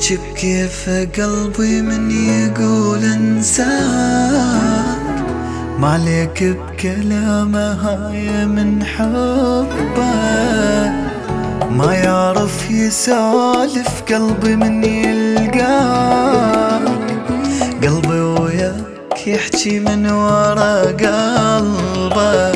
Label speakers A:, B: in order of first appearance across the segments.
A: يحجي بكيف قلبي من يقول انساك، ما عليك بكلامه هاي من حبه، ما يعرف يسالف قلبي من يلقاك، قلبي وياك يحجي من ورا قلبه.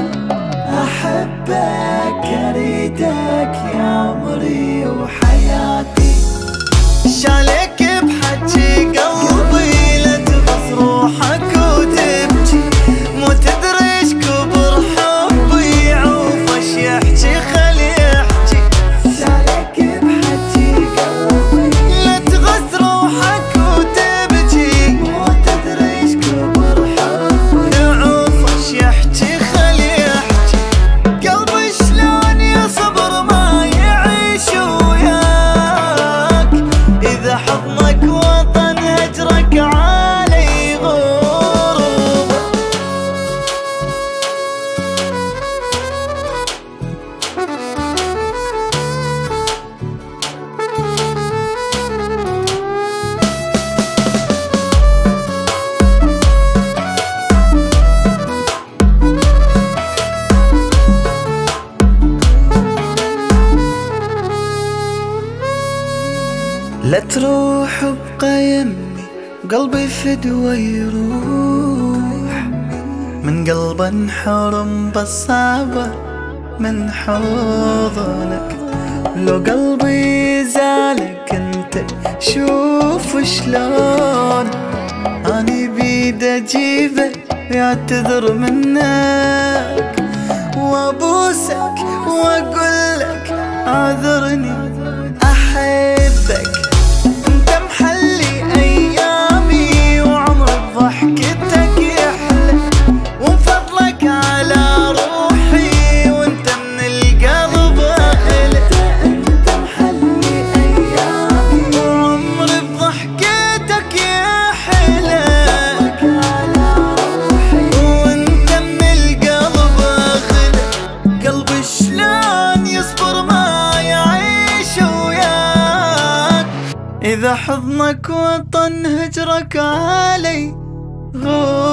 B: أحبك أريدك يا عمري وحياتي،
A: شالك بحجي قلبي لا تبص روحك وتبكي، مو تدري ايش كبر حبي يعوف ايش يحجي خلي يحجي.
B: شالك بحجي قلبي
A: لا تغث روحك وتبكي،
B: مو تدري ايش كبر حبي
A: يعوف ايش يحجي خلي يحجي. قلبي شلون يصبر ما يعيش وياك، إذا حضنك وطن هجرك علي غربة. لا تروح ابقى يمي وقلبي فدوى يروح، من قلب انحرم بالصعبة من حضنك، لو قلبي زالك انت شوف شلون اني بيد اجيبه يعتذر منك، وابوسك واقولك اعذرني احبك، انت محلي ايامي وعمري بضحكتك يحلى، وفضلك على روحي وانت من القلب اهلك.
B: انت محلي ايامي
A: وعمري بضحكتك يحلى،
B: على روحي
A: وانت من القلب اهلك. قلبي شلون يصبر ما يعيش وياك، إذا حضنك وطن هجرك علي غور.